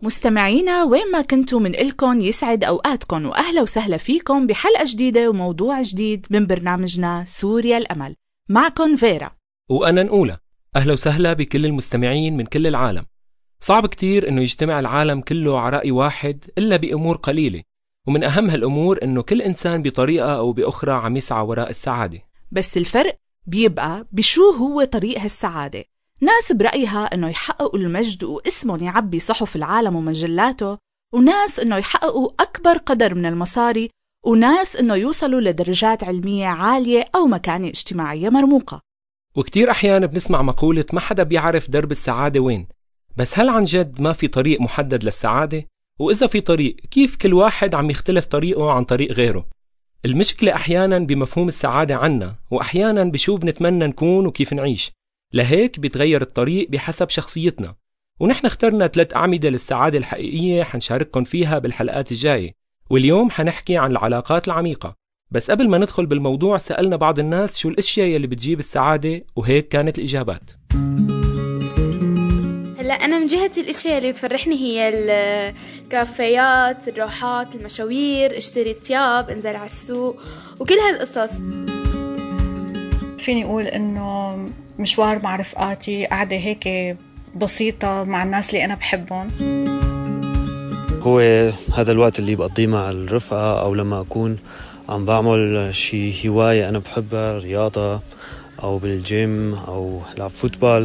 مستمعينا وين ما كنتوا منقلكن يسعد أوقاتكن وأهلا وسهلا فيكم بحلقة جديدة وموضوع جديد من برنامجنا سوريا الأمل. معكن فيرا وأنا نقولة. أهلا وسهلا بكل المستمعين من كل العالم. صعب كتير إنه يجتمع العالم كله على رأي واحد إلا بأمور قليلة، ومن أهم هالأمور إنه كل إنسان بطريقة أو بأخرى عم يسعى وراء السعادة. بس الفرق بيبقى بشو هو طريق هالسعادة. ناس برأيها إنه يحققوا المجد واسمهم يعبي صحف العالم ومجلاته، وناس إنه يحققوا أكبر قدر من المصاري، وناس إنه يوصلوا لدرجات علمية عالية أو مكانة اجتماعية مرموقة. وكتير أحيانا بنسمع مقولة ما حدا بيعرف درب السعادة وين. بس هل عن جد ما في طريق محدد للسعادة؟ وإذا في طريق، كيف كل واحد عم يختلف طريقه عن طريق غيره؟ المشكلة أحيانا بمفهوم السعادة عنا، وأحيانا بشو بنتمنى نكون وكيف نعيش. لهيك بيتغير الطريق بحسب شخصيتنا. ونحن اخترنا 3 أعمدة للسعادة الحقيقية حنشارككم فيها بالحلقات الجاية، واليوم حنحكي عن العلاقات العميقة. بس قبل ما ندخل بالموضوع سألنا بعض الناس شو الأشياء يلي بتجيب السعادة، وهيك كانت الإجابات. هلا أنا من جهة الأشياء اللي تفرحني هي الكافيات، الروحات، المشاوير، اشتري تياب، انزل على السوق وكل هالقصص. فيني أقول إنه مشوار مع رفقاتي، قعدة هيك بسيطة مع الناس اللي أنا بحبهم. هو هذا الوقت اللي بقضيه مع الرفقة، أو لما أكون عم بعمل شي هواية أنا بحبها، رياضة أو بالجيم أو لعب فوتبال.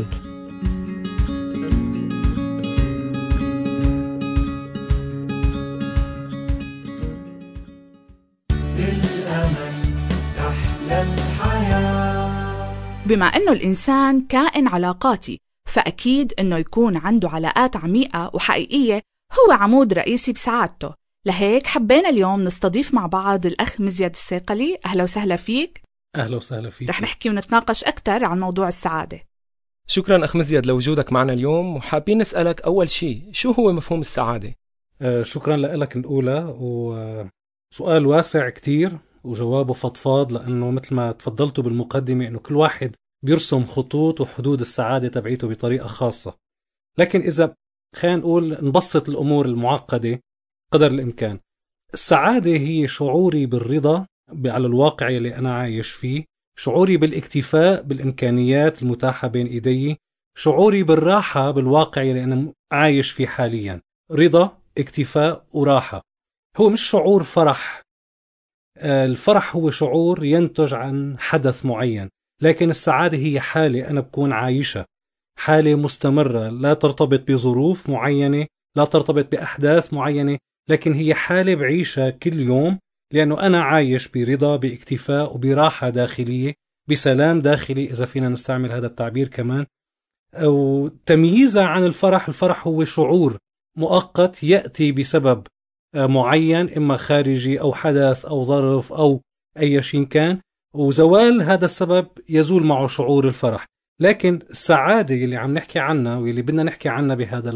بما أنه الإنسان كائن علاقاتي، فأكيد أنه يكون عنده علاقات عميقة وحقيقية هو عمود رئيسي بسعادته. لهيك حبينا اليوم نستضيف مع بعض الأخ مزيد الساقلي. أهلا وسهلا فيك. أهلا وسهلا فيك. رح نحكي ونتناقش أكتر عن موضوع السعادة. شكرا أخ مزيد لوجودك معنا اليوم، وحابين نسألك أول شيء شو هو مفهوم السعادة؟ شكرا لك الأولى، وسؤال واسع كتير وجوابه فضفاض، لأنه مثل ما تفضلتوا بالمقدمة أنه كل واحد بيرسم خطوط وحدود السعادة تبعيته بطريقة خاصة. لكن إذا خلينا نقول نبسط الأمور المعقدة قدر الإمكان، السعادة هي شعوري بالرضا على الواقع اللي أنا عايش فيه، شعوري بالاكتفاء بالإمكانيات المتاحة بين إيدي، شعوري بالراحة بالواقع اللي أنا عايش فيه حاليا. رضا، اكتفاء وراحة. هو مش شعور فرح. الفرح هو شعور ينتج عن حدث معين، لكن السعادة هي حالة أنا بكون عايشة، حالة مستمرة لا ترتبط بظروف معينة، لا ترتبط بأحداث معينة، لكن هي حالة بعيشها كل يوم، لأنه أنا عايش برضا، باكتفاء وبراحة داخلية، بسلام داخلي إذا فينا نستعمل هذا التعبير كمان. أو تمييزها عن الفرح، الفرح هو شعور مؤقت يأتي بسبب معين، إما خارجي أو حدث أو ظرف أو أي شيء كان، وزوال هذا السبب يزول معه شعور الفرح. لكن السعادة اللي عم نحكي عنها واللي بدنا نحكي عنها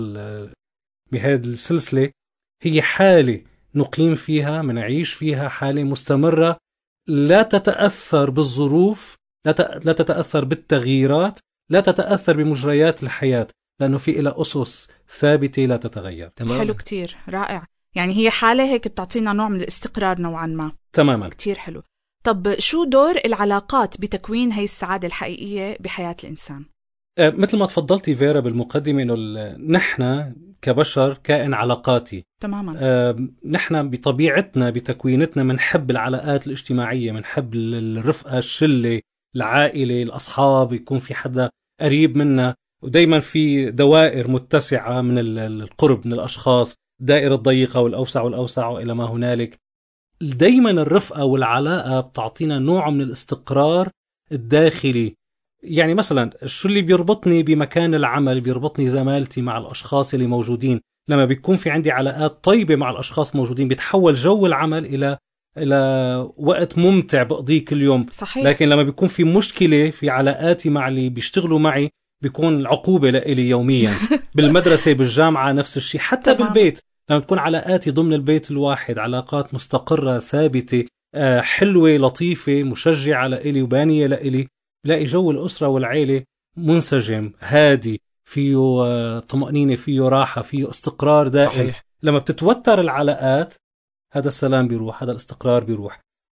بهذه السلسلة هي حالة نقيم فيها، منعيش فيها حالة مستمرة لا تتأثر بالظروف، لا تتأثر بالتغييرات، لا تتأثر بمجريات الحياة، لأنه في إلى أسس ثابتة لا تتغير. تمام. حلو كتير، رائع. يعني هي حالة هيك بتعطينا نوع من الاستقرار نوعا ما. تماما. كتير حلو. طب شو دور العلاقات بتكوين هاي السعادة الحقيقية بحياة الإنسان؟ مثل ما تفضلتي فيرا بالمقدمة، إنه نحن كبشر كائن علاقاتي. تماما. نحن بطبيعتنا بتكوينتنا منحب العلاقات الاجتماعية، منحب الرفقة، الشلة، العائلة، الأصحاب، يكون في حدا قريب منا، ودايما في دوائر متسعة من القرب من الأشخاص، دائرة ضيقة والأوسع والأوسع وإلى ما هنالك. دايما الرفقة والعلاقة بتعطينا نوع من الاستقرار الداخلي. يعني مثلا شو اللي بيربطني بمكان العمل؟ بيربطني زمالتي مع الأشخاص اللي موجودين. لما بيكون في عندي علاقات طيبة مع الأشخاص موجودين، بيتحول جو العمل إلى وقت ممتع بقضيه كل يوم. صحيح. لكن لما بيكون في مشكلة في علاقاتي مع اللي بيشتغلوا معي، بيكون العقوبة لإلي يوميا. بالمدرسة، بالجامعة، نفس الشيء. حتى بالبيت لما تكون علاقاتي ضمن البيت الواحد علاقات مستقرة ثابتة حلوة لطيفة مشجعة لإلي وبانية لإلي، بلاقي جو الأسرة والعيلة منسجم هادي، فيه طمأنينة، فيه راحة، فيه استقرار دائم. صحيح. لما بتتوتر العلاقات هذا السلام بيروح، هذا الاستقرار بيروح.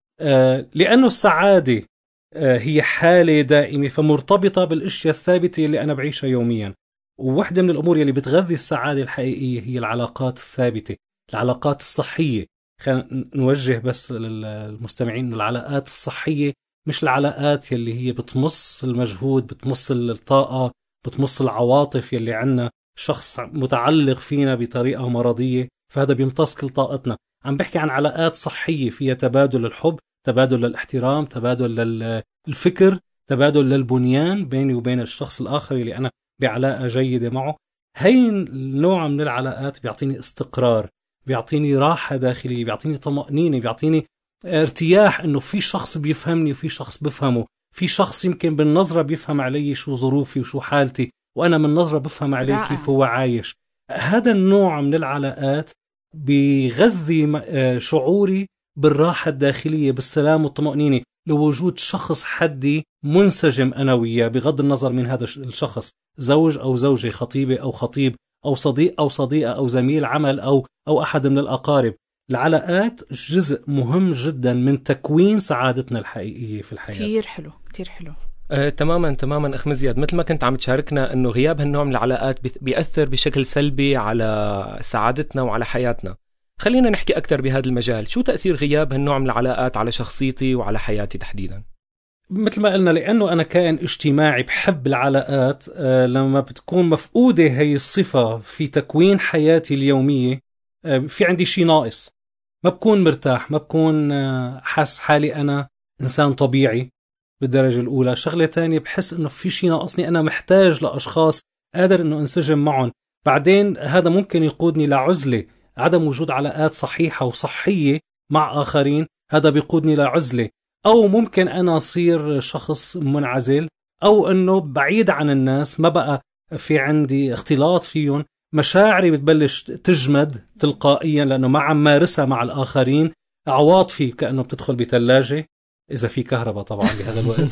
لأنه السعادة هي حالة دائمة، فمرتبطة بالاشياء الثابتة اللي أنا بعيشها يوميا. وواحدة من الأمور اللي بتغذي السعادة الحقيقية هي العلاقات الثابتة، العلاقات الصحية. خلينا نوجه بس للمستمعين إنه العلاقات الصحية مش العلاقات يلي هي بتمص المجهود، بتمص الطاقة، بتمص العواطف يلي عنا شخص متعلق فينا بطريقة مرضية، فهذا بيمتص كل طاقتنا. عم بحكي عن علاقات صحية فيها تبادل الحب، تبادل للاحترام، تبادل للفكر، تبادل للبنيان بيني وبين الشخص الآخر اللي أنا بعلاقة جيدة معه. هاي النوع من العلاقات بيعطيني استقرار، بيعطيني راحة داخلية، بيعطيني طمأنينة، بيعطيني ارتياح إنه في شخص بيفهمني وفي شخص بفهمه، في شخص يمكن بالنظرة بيفهم علي شو ظروفي وشو حالتي، وأنا من نظرة بفهم عليه كيف هو عايش. هذا النوع من العلاقات بيغذي شعوري بالراحة الداخلية، بالسلام والطمأنينة، لوجود شخص حدي منسجم أنا وياه، بغض النظر من هذا الشخص، زوج أو زوجة، خطيبة أو خطيب، أو صديق أو صديقة، أو زميل عمل، أو أحد من الأقارب. العلاقات جزء مهم جدا من تكوين سعادتنا الحقيقية في الحياة. كتير حلو، كتير حلو. تماما أخ مزياد، مثل ما كنت عم تشاركنا أنه غياب هالنوع من العلاقات بيأثر بشكل سلبي على سعادتنا وعلى حياتنا. خلينا نحكي أكتر بهذا المجال. شو تأثير غياب هالنوع من العلاقات على شخصيتي وعلى حياتي تحديدا؟ مثل ما قلنا، لأنه أنا كائن اجتماعي بحب العلاقات. لما بتكون مفقودة هي الصفة في تكوين حياتي اليومية، في عندي شيء ناقص، ما بكون مرتاح، ما بكون حاس حالي أنا إنسان طبيعي بالدرجة الأولى. شغلة تانية، بحس إنه في شيء ناقصني، أنا محتاج لأشخاص قادر إنه انسجم معهم. بعدين هذا ممكن يقودني لعزلة، عدم وجود علاقات صحيحة وصحية مع آخرين هذا بيقودني لعزلة. أو ممكن أنا أصير شخص منعزل، أو إنه بعيد عن الناس، ما بقى في عندي اختلاط فيهم، مشاعري بتبلش تجمد تلقائيا لأنه ما عم مارسها مع الآخرين. عواطفي كأنه بتدخل بثلاجة إذا في كهرباء طبعا بهذا الوقت.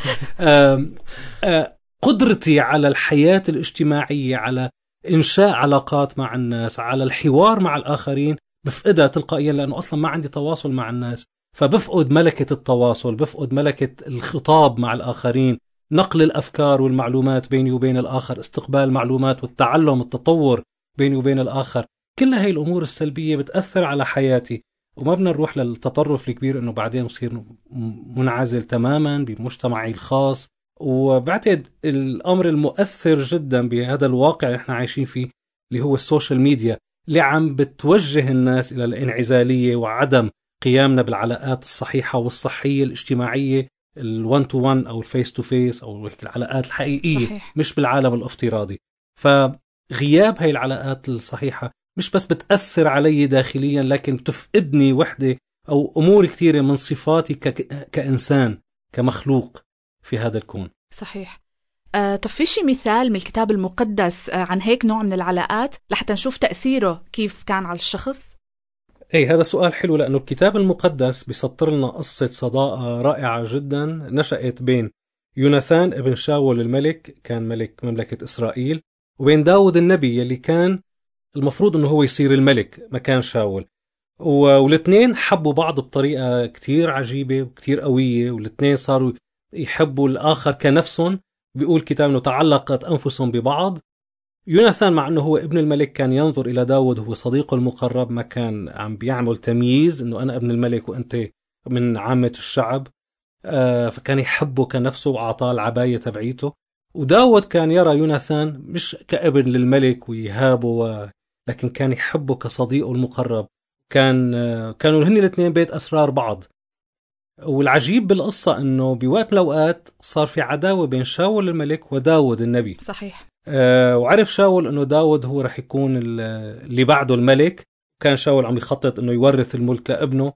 قدرتي على الحياة الاجتماعية، على إنشاء علاقات مع الناس، على الحوار مع الآخرين، بفقدها تلقائيا لأنه أصلا ما عندي تواصل مع الناس. فبفقد ملكة التواصل، بفقد ملكة الخطاب مع الآخرين، نقل الأفكار والمعلومات بيني وبين الآخر، استقبال المعلومات والتعلم، التطور بيني وبين الآخر. كل هاي الأمور السلبية بتأثر على حياتي، وما بدنا نروح للتطرف الكبير إنه بعدين بصير منعزل تماما بمجتمعي الخاص. وبعتقد الأمر المؤثر جدا بهذا الواقع اللي احنا عايشين فيه اللي هو السوشيال ميديا، اللي عم بتوجه الناس إلى الانعزالية وعدم قيامنا بالعلاقات الصحيحة والصحية الاجتماعية، الوان تو وان أو الفيس تو فيس أو العلاقات الحقيقية. صحيح. مش بالعالم الافتراضي. فغياب هاي العلاقات الصحيحة مش بس بتأثر علي داخليا، لكن بتفقدني وحدة أو أمور كثيرة من صفاتي كإنسان، كمخلوق في هذا الكون. صحيح. طب في شي مثال من الكتاب المقدس عن هيك نوع من العلاقات لحتى نشوف تأثيره كيف كان على الشخص؟ هذا سؤال حلو، لأنه الكتاب المقدس بيسطر لنا قصة صداقة رائعة جدا نشأت بين يوناثان ابن شاول الملك، كان ملك مملكة إسرائيل، وبين داود النبي اللي كان المفروض أنه هو يصير الملك مكان شاول. والاثنين حبوا بعض بطريقة كتير عجيبة وكتير قوية، والاثنين صاروا يحبوا الآخر كنفسهم. بيقول كتاب أنه تعلقت أنفسهم ببعض. يوناثان مع أنه هو ابن الملك كان ينظر إلى داود هو صديقه المقرب، ما كان عم بيعمل تمييز أنه أنا ابن الملك وأنت من عامة الشعب. فكان يحبه كنفسه وأعطاه العباية تبعيته. وداود كان يرى يوناثان مش كابن للملك ويهابه، لكن كان يحبه كصديقه المقرب. كانوا هن الاثنين بيت أسرار بعض. والعجيب بالقصة أنه بوقت من الأوقات صار في عداوة بين شاول الملك وداود النبي. صحيح. وعرف شاول أنه داود هو رح يكون اللي بعده الملك. كان شاول عم يخطط أنه يورث الملك لابنه،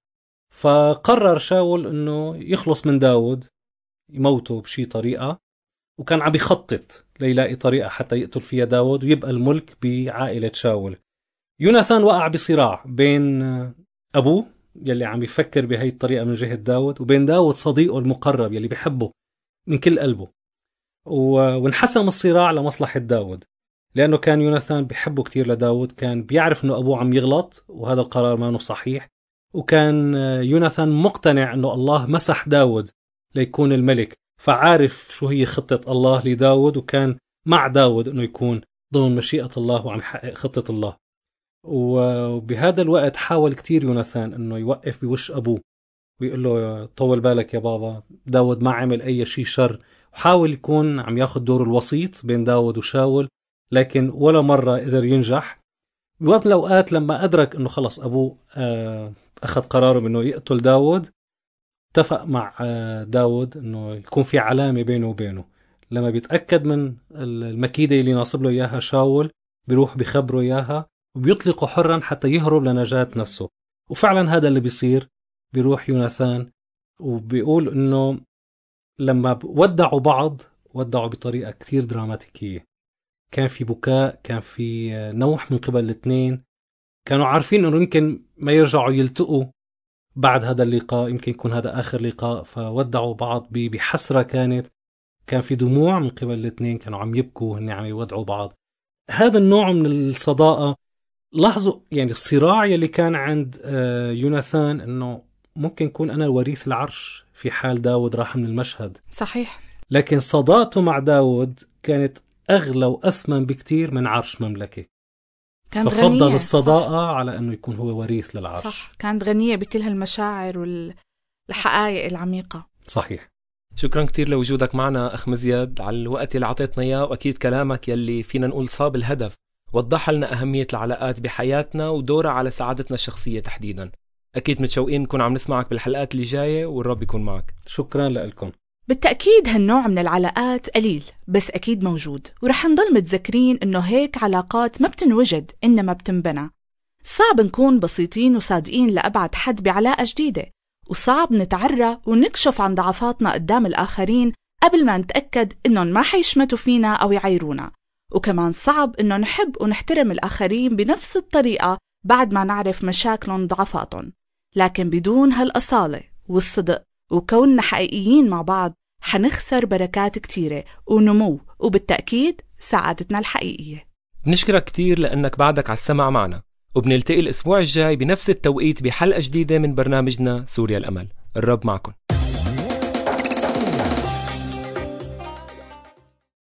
فقرر شاول أنه يخلص من داود، يموته بشي طريقة، وكان عم يخطط ليلاقي طريقة حتى يقتل فيها داود ويبقى الملك بعائلة شاول. يوناثان وقع بصراع بين أبوه يلي عم يفكر بهاي الطريقة من جهة داود، وبين داود صديقه المقرب يلي بيحبه من كل قلبه. وانحسم الصراع لمصلحة داود، لأنه كان يوناثان بيحبه كتير لداود، كان بيعرف أنه أبوه عم يغلط وهذا القرار ما صحيح، وكان يوناثان مقتنع أنه الله مسح داود ليكون الملك، فعارف شو هي خطة الله لداود، وكان مع داود أنه يكون ضمن مشيئة الله وعم يحقق خطة الله. وبهذا الوقت حاول كتير يوناثان أنه يوقف بوش أبوه ويقول له طول بالك يا بابا، داود ما عمل أي شيء شر، وحاول يكون عم ياخد دور الوسيط بين داود وشاول، لكن ولا مرة قدر ينجح. بوقت من الأوقات لما أدرك أنه خلص أبوه أخذ قراره بأنه يقتل داود، اتفق مع داود أنه يكون في علامة بينه وبينه. لما بيتأكد من المكيدة اللي ناصب له إياها شاول، بيروح بيخبره إياها وبيطلقه حرا حتى يهرب لنجاة نفسه. وفعلا هذا اللي بيصير. بيروح يوناثان وبيقول أنه لما ودعوا بعض ودعوا بطريقة كتير دراماتيكية، كان في بكاء، كان في نوح من قبل الاثنين، كانوا عارفين أنه يمكن ما يرجعوا يلتقوا بعد هذا اللقاء، يمكن يكون هذا آخر لقاء، فودعوا بعض بحسرة. كان في دموع من قبل الاثنين، كانوا عم يبكوا هن عم يودعوا بعض. هذا النوع من الصداقة، لاحظوا يعني الصراع يلي كان عند يوناثان، أنه ممكن يكون أنا وريث العرش في حال داود راح من المشهد. صحيح. لكن صداقته مع داود كانت أغلى وأثمن بكتير من عرش مملكة، كانت ففضل غنية. الصداقة صح. على أنه يكون هو وريث للعرش. صح. كانت غنية بكل هالمشاعر والحقائق العميقة. صحيح. شكرا كتير لوجودك معنا أخ مزياد، على الوقت اللي عطيتنا إياه، وأكيد كلامك يلي فينا نقول صاب الهدف، وضح لنا أهمية العلاقات بحياتنا ودورها على سعادتنا الشخصية تحديدا. أكيد متشوقين نكون عم نسمعك بالحلقات اللي جاية، والرب يكون معك. شكرا لكم. بالتأكيد هالنوع من العلاقات قليل، بس أكيد موجود، ورح نضل متذكرين إنه هيك علاقات ما بتنوجد إنما بتنبنى. صعب نكون بسيطين وصادقين لأبعد حد بعلاقة جديدة، وصعب نتعرى ونكشف عن ضعفاتنا قدام الآخرين قبل ما نتأكد إنهم ما حيشمتوا فينا أو يعيرونا. وكمان صعب إنه نحب ونحترم الآخرين بنفس الطريقة بعد ما نعرف مشاكلهم وضعفاتهم. لكن بدون هالأصالة والصدق وكوننا حقيقيين مع بعض، حنخسر بركات كتيرة ونمو، وبالتأكيد سعادتنا الحقيقية. بنشكرك كتير لأنك بعدك على السمع معنا، وبنلتقي الأسبوع الجاي بنفس التوقيت بحلقة جديدة من برنامجنا سوريا الأمل. الرب معكم.